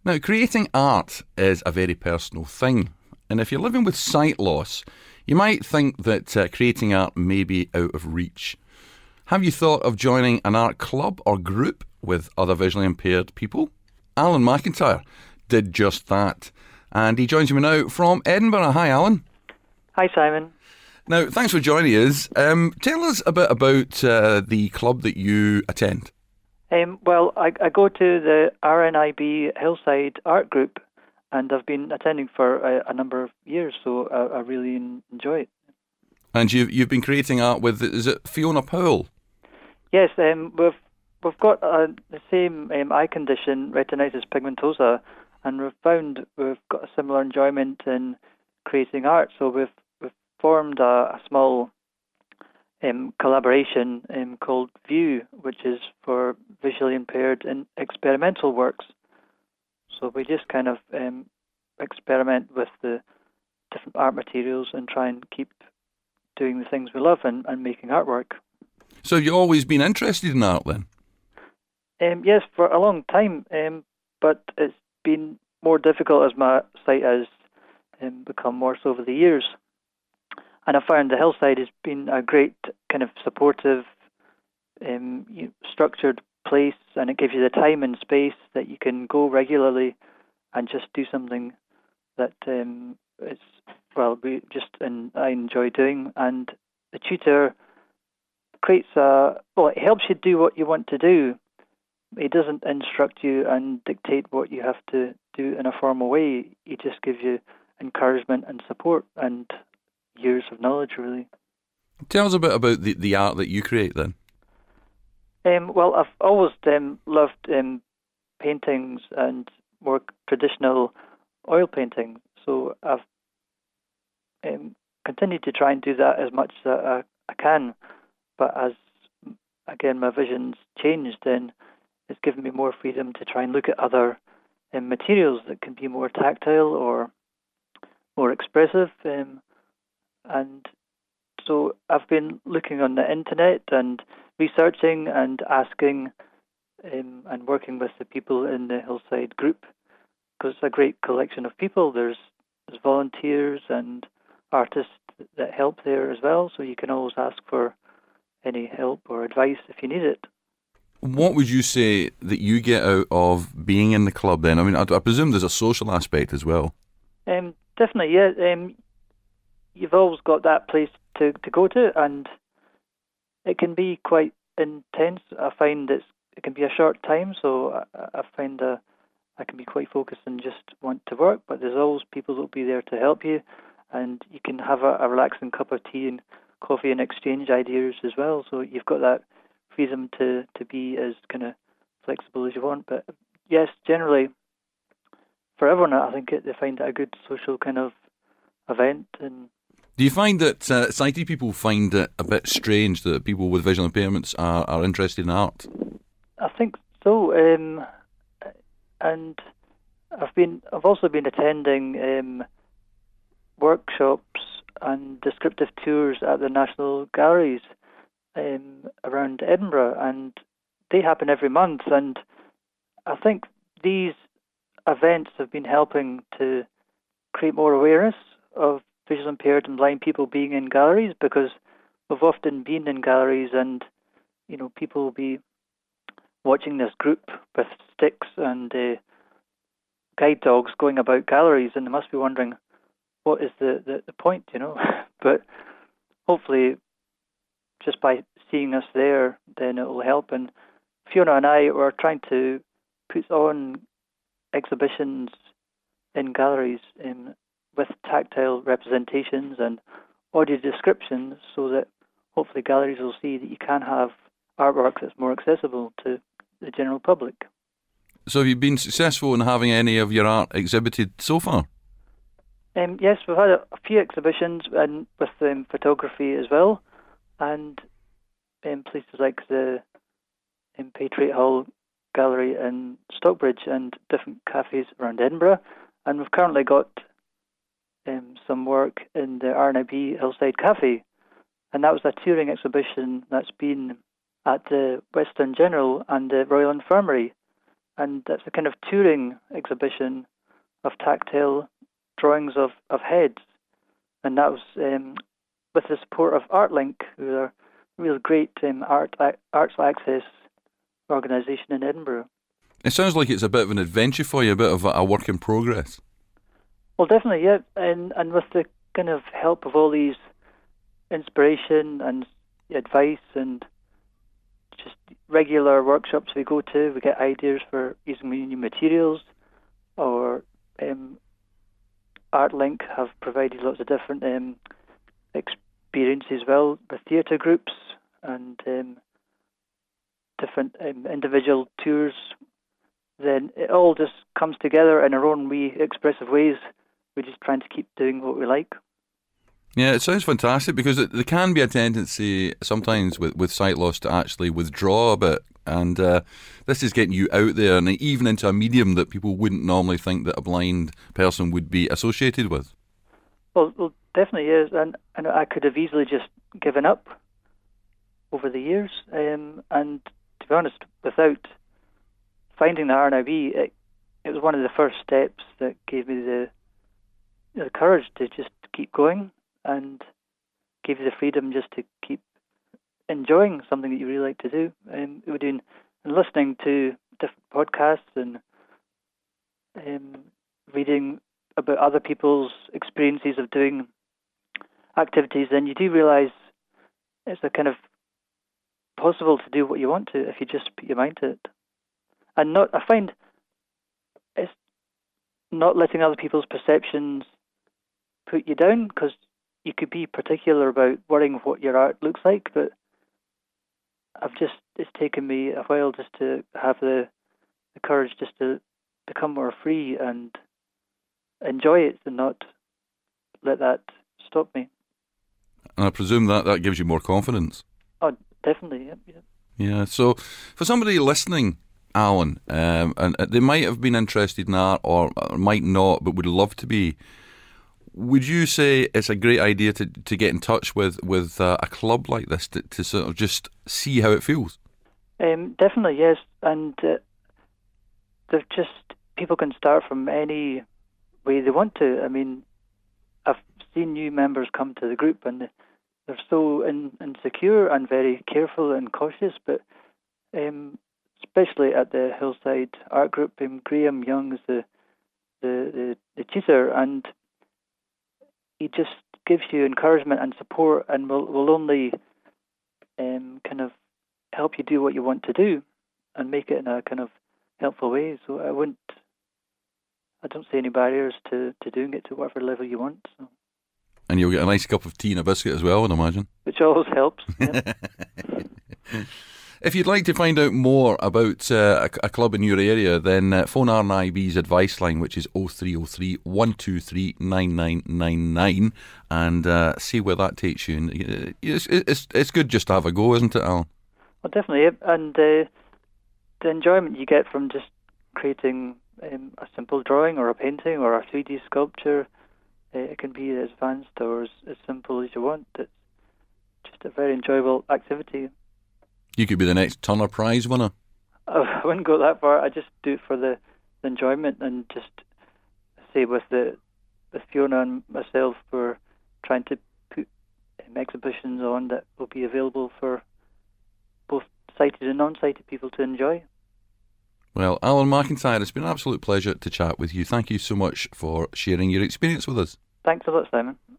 Now, creating art is a very personal thing, and if you're living with sight loss, you might think that creating art may be out of reach. Have you thought of joining an art club or group with other visually impaired people? Alan McIntyre did just that, and he joins me now from Edinburgh. Hi, Alan. Hi, Simon. Now, thanks for joining us. Tell us a bit about the club that you attend. Well, I go to the RNIB Hillside Art Group, and I've been attending for a number of years, so I really enjoy it. And you've been creating art with, is it Fiona Powell? Yes, we've got the same eye condition, retinitis pigmentosa, and we've found we've got a similar enjoyment in creating art. So we've formed a small collaboration called VIEW, which is for visually impaired in experimental works. So we just kind of experiment with the different art materials and try and keep doing the things we love and making artwork. So you've always been interested in art then? Yes, for a long time, but it's been more difficult as my sight has become more so over the years. And I found the Hillside has been a great kind of supportive, structured place, and it gives you the time and space that you can go regularly and just do something that I enjoy doing. And the tutor it helps you do what you want to do. He doesn't instruct you and dictate what you have to do in a formal way. He just gives you encouragement and support and years of knowledge, really. Tell us a bit about the art that you create then. Well, I've always loved paintings and more traditional oil painting, so I've continued to try and do that as much as I can. But as, again, my vision's changed, then it's given me more freedom to try and look at other materials that can be more tactile or more expressive. And so I've been looking on the internet and researching and asking and working with the people in the Hillside group, because it's a great collection of people. There's volunteers and artists that help there as well, so you can always ask for any help or advice if you need it. What would you say that you get out of being in the club then? I mean, I presume there's a social aspect as well. Definitely, yeah. You've always got that place to go to, and it can be quite intense. I find it can be a short time, so I find I can be quite focused and just want to work, but there's always people that will be there to help you, and you can have a relaxing cup of tea and coffee and exchange ideas as well. So you've got that freedom to be as kind of flexible as you want. But yes, generally, for everyone, I think they find it a good social kind of event. And do you find that sighted people find it a bit strange that people with visual impairments are interested in art? I think so. And I've also been attending workshops and descriptive tours at the National Galleries around Edinburgh, and they happen every month. And I think these events have been helping to create more awareness of visually impaired and blind people being in galleries, because we've often been in galleries and people will be watching this group with sticks and guide dogs going about galleries, and they must be wondering what is the point, But hopefully, just by seeing us there, then it will help. And Fiona and I were trying to put on exhibitions in galleries with tactile representations and audio descriptions, so that hopefully galleries will see that you can have artwork that's more accessible to the general public. So have you been successful in having any of your art exhibited so far? Yes, we've had a few exhibitions and with photography as well, and in places like the Patriot Hall Gallery in Stockbridge and different cafes around Edinburgh. And we've currently got some work in the RNIB Hillside Cafe, and that was a touring exhibition that's been at the Western General and the Royal Infirmary. and that's a kind of touring exhibition of tactile drawings of heads, and that was with the support of ArtLink, who are a real great arts access organisation in Edinburgh. It sounds like it's a bit of an adventure for you, a bit of a work in progress. Well, definitely, yeah, and with the kind of help of all these inspiration and advice and just regular workshops we go to, we get ideas for using new materials, or ArtLink have provided lots of different experiences as well with theatre groups and different individual tours. Then it all just comes together in our own wee expressive ways. We're just trying to keep doing what we like. Yeah, it sounds fantastic, because there can be a tendency sometimes with sight loss to actually withdraw a bit, and this is getting you out there and even into a medium that people wouldn't normally think that a blind person would be associated with. Well, definitely is, and I could have easily just given up over the years, and to be honest, without finding the RNIB, it was one of the first steps that gave me the courage to just keep going, and give you the freedom just to keep enjoying something that you really like to do. We're doing and listening to different podcasts and reading about other people's experiences of doing activities, and you do realise it's a kind of possible to do what you want to if you just put your mind to it. And I find it's not letting other people's perceptions put you down, because you could be particular about worrying what your art looks like, but it's taken me a while just to have the courage just to become more free and enjoy it and not let that stop me. And I presume that gives you more confidence. Oh, definitely, yeah. Yeah, so for somebody listening, Alan, and they might have been interested in art or might not, but would love to be, would you say it's a great idea to get in touch with a club like this to sort of just see how it feels? Definitely, yes. And people can start from any way they want to. I mean, I've seen new members come to the group and they're so insecure and very careful and cautious, but especially at the Hillside Art Group, Graham Young is the tutor, and he just gives you encouragement and support, and will only kind of help you do what you want to do and make it in a kind of helpful way. So I don't see any barriers to doing it to whatever level you want. So. And you'll get a nice cup of tea and a biscuit as well, I'd imagine. Which always helps. Yeah. If you'd like to find out more about a club in your area, then phone RNIB's advice line, which is 0303 123 9999, and see where that takes you. And it's good just to have a go, isn't it, Alan? Well, definitely. And the enjoyment you get from just creating a simple drawing or a painting or a 3D sculpture, it can be as advanced or as simple as you want. It's just a very enjoyable activity. You could be the next Turner Prize winner. I wouldn't go that far. I just do it for the enjoyment, and just say with Fiona and myself, we're trying to put exhibitions on that will be available for both sighted and non-sighted people to enjoy. Well, Alan McIntyre, it's been an absolute pleasure to chat with you. Thank you so much for sharing your experience with us. Thanks a lot, Simon.